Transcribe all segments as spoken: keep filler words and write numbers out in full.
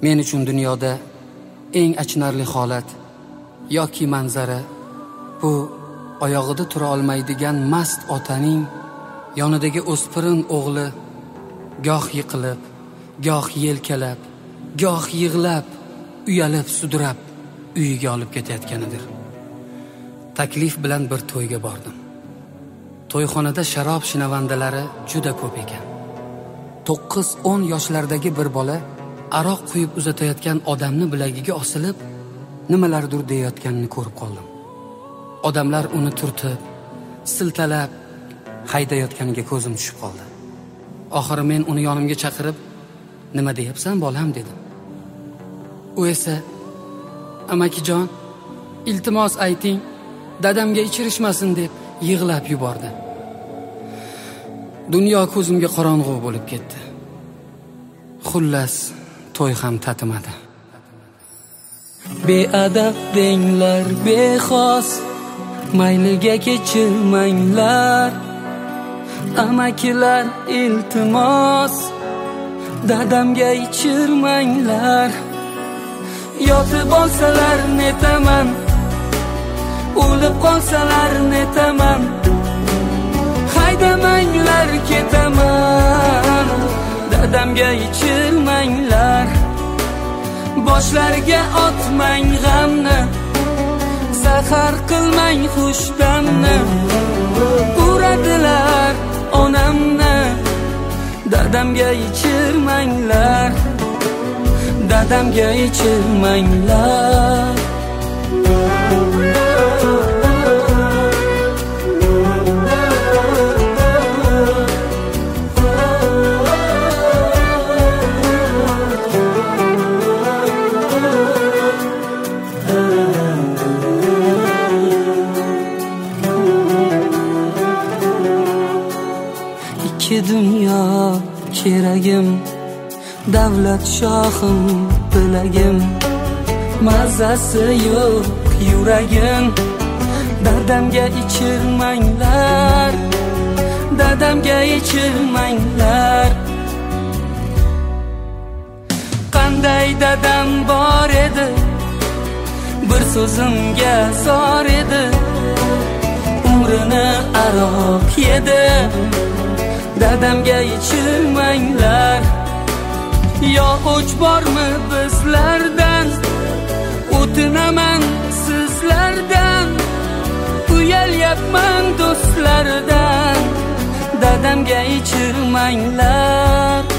Men uchun dunyoda eng achinarli holat yoki manzara bu oyog'ida tura olmaydigan mast otaning yonidagi o'spirin o'g'li goh yiqilib, goh yelkalab, goh yig'lab, uyalib, sudrab uyiga olib ketayotganidir. Taklif bilan bir to'yga bordim. To'yxonada sharob shinavandalari juda ko'p ekan. to'qqiz o'n yoshlardagi bir bola aroq quyib uzatayotgan odamni bilagiga osilib, nimalardir deyayotganini ko'rib qoldim. Odamlar uni turtib, siltalab haydayotganiga ko'zim tushib qoldi. Oxiri men uni yonimga chaqirib, "Nima deyapsan, bolam?" dedim. U esa, "Amakijon, iltimos ayting, dadamga ichirishmasin" deb yig'lab yubordi. Dunyo ko'zimga qorong'u bo'lib ketdi. Xullas, to'y ham tatimadi. Beadab denglar bexos, mayliga kechirmanglar. Amakilar iltimos, dadamga ichirmanglar. Yotib olsalar netaman, o'lib qolsalar netaman. Haydamanglar ketaman, dadamga ichirmanglar. Boshlarga otmang g'amni, sahar qilmang xushdamni. Uradilar onamni, dadamga ichirmanglar. Dadamga ichirmanglar. Ikki dunyo keragim, davlat shohim bilagim. Mazasi yo'q yuragim, dadamga ichirmanglar. Dadamga ichirmanglar. Qanday dadam bor edi, bir so'zimga zor edi. Umrini aroq yedi, dadamga ichirmanglar. Yo o'ch bormi bizlardan, o'tinaman sizlardan. Uyalyapman do'stlardan, dadamga ichirmanglar.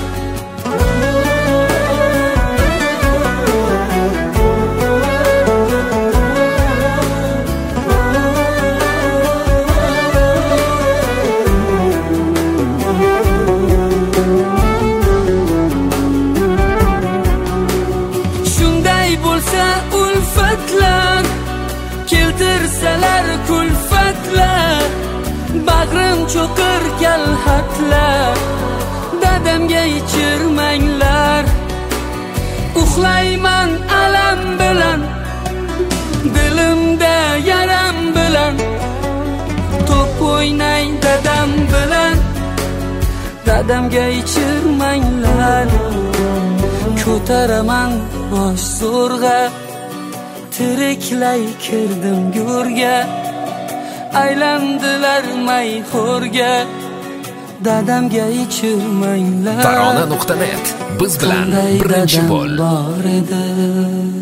Ulfatlar keltirsalar kulfatlar, bag'rim cho'qir kalhatlar. Dadamga ichirmanglar. Uxlayman alam bilan, dilimda yaram bilan. To'p o'ynay dadam bilan, dadamga ichirmanglar. Ko'taraman bosh zo'rg'a, tiriklay kirdim go'rga. Aylandilar mayxo'rga, dadamga ichirmanglar. Tarona nuqta net biz bilan birinchi bo'l.